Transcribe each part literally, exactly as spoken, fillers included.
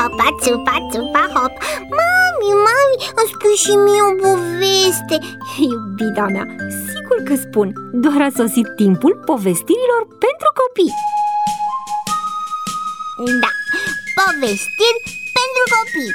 hopa, țupa, țupa, hop. Mami, mami, îmi spui și mie o poveste. Iubita mea, sigur că spun. Doar a sosit timpul povestirilor pentru copii. Da, povestiri pentru copii.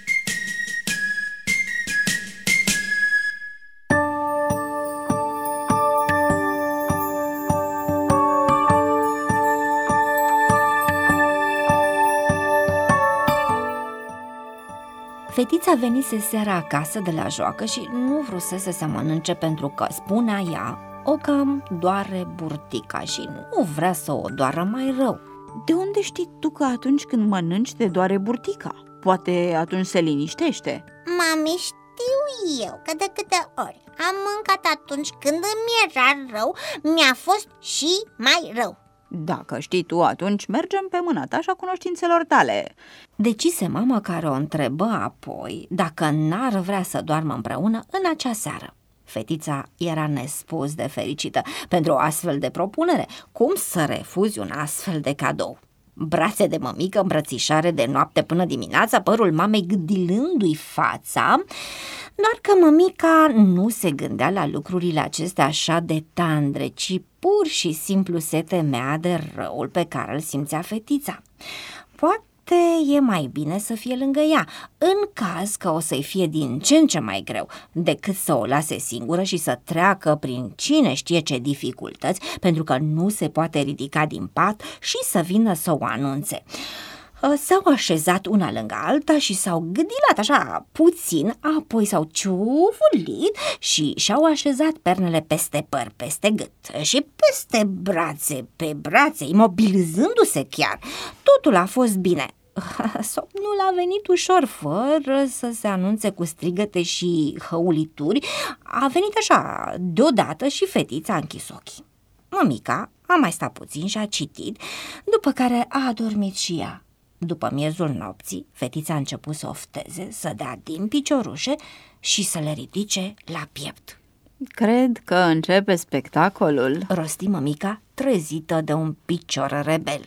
Fetița venise seara acasă de la joacă și nu vrusese să mănânce pentru că, spunea ea, o cam doare burtica și nu vrea să o doară mai rău. De unde știi tu că atunci când mănânci te doare burtica? Poate atunci se liniștește. Mami, știu eu că de câte ori am mâncat atunci când îmi era rău, mi-a fost și mai rău. Dacă știi tu, atunci mergem pe mâna ta și a cunoștințelor tale. Decise mama, care o întrebă apoi dacă n-ar vrea să doarmă împreună în acea seară. Fetița era nespus de fericită pentru o astfel de propunere. Cum să refuzi un astfel de cadou? Brațe de mămică, îmbrățișare de noapte până dimineața, părul mamei gâdilându-i fața. Doar că mămica nu se gândea la lucrurile acestea așa de tandre, ci pur și simplu se temea de răul pe care îl simțea fetița. Poate e mai bine să fie lângă ea, în caz că o să-i fie din ce în ce mai greu, decât să o lase singură și să treacă prin cine știe ce dificultăți, pentru că nu se poate ridica din pat și să vină să o anunțe. S-au așezat una lângă alta și s-au gâdilat așa puțin, apoi s-au ciufulit și și-au așezat pernele peste păr, peste gât și peste brațe, pe brațe, imobilizându-se chiar. Totul a fost bine. Somnul a venit ușor, fără să se anunțe cu strigăte și hăulituri. A venit așa deodată și fetița a închis ochii. Mămica a mai stat puțin și a citit, după care a adormit și ea. După miezul nopții, fetița a început să ofteze, să dea din piciorușe și să le ridice la piept. Cred că începe spectacolul, rosti mămica, trezită de un picior rebel.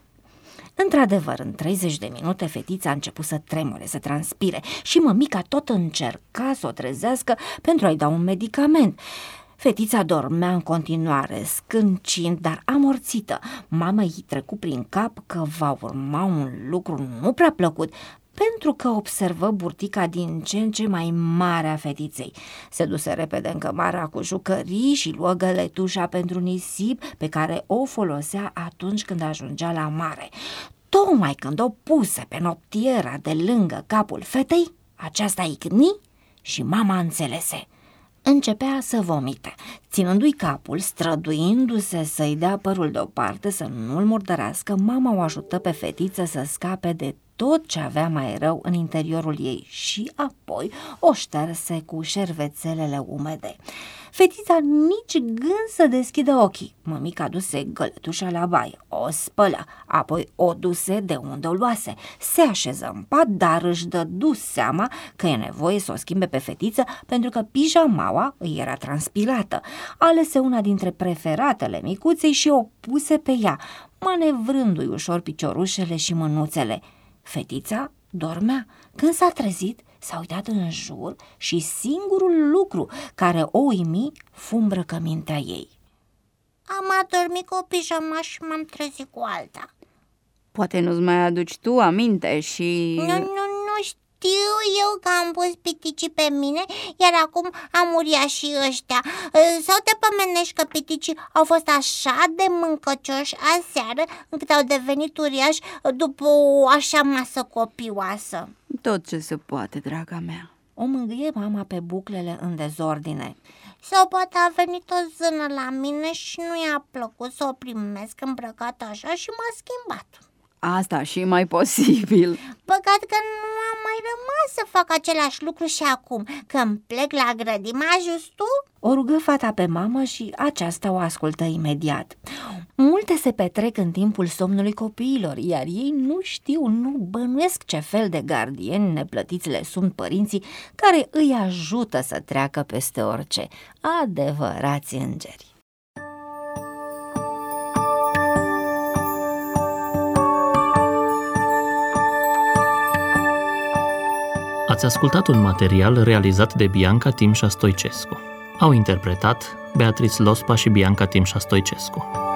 Într-adevăr, în treizeci de minute fetița a început să tremure, să transpire și mămica tot încerca să o trezească pentru a-i da un medicament. Fetița dormea în continuare, scâncind, dar amorțită. Mama i trecu prin cap că va urma un lucru nu prea plăcut, pentru că observă burtica din ce în ce mai mare a fetiței. Se duse repede în cămara cu jucării și luă găletușa pentru nisip pe care o folosea atunci când ajungea la mare. Tocmai când o puse pe noptiera de lângă capul fetei, aceasta icni și mama înțelese. Începea să vomite, ținându-i capul, străduindu-se să-i dea părul deoparte, să nu-l murdărească. Mama o ajută pe fetiță să scape de tot ce avea mai rău în interiorul ei și apoi o șterse cu șervețelele umede. Fetița nici gând să deschidă ochii. Mămica duse găletușa la baie, o spălă, apoi o duse de unde o luase. Se așeză în pat, dar își dădu seama că e nevoie să o schimbe pe fetiță pentru că pijamaua îi era transpirată. Alese una dintre preferatele micuței și o puse pe ea, manevrându-i ușor piciorușele și mânuțele. Fetița dormea. Când s-a trezit, s-a uitat în jur și singurul lucru care o uimi fu îmbrăcămintea ei. Am adormit cu o pijama și m-am trezit cu alta. Poate nu-ți mai aduci tu aminte și... Nu, nu, nu știu eu că am pus piticii pe mine, iar acum am uriat și ăștia. Sau te pomenești că piticii au fost așa de mâncăcioși aseară încât au devenit uriași după o așa masă copioasă? Tot ce se poate, draga mea. O mângâie mama pe buclele în dezordine. Sau poate a venit o zână la mine și nu i-a plăcut să o primesc îmbrăcată așa și m-a schimbat. Asta și mai posibil. Păcat că nu am mai rămas să fac același lucru și acum, când plec la grădini, mă ajuți tu? O rugă fata pe mamă și aceasta o ascultă imediat. Multe se petrec în timpul somnului copiilor, iar ei nu știu, nu bănuiesc ce fel de gardieni neplătiți le sunt părinții care îi ajută să treacă peste orice. Adevărați îngeri. Ați ascultat un material realizat de Bianca Timșa Stoicescu. Au interpretat Beatrice Lospa și Bianca Timșa Stoicescu.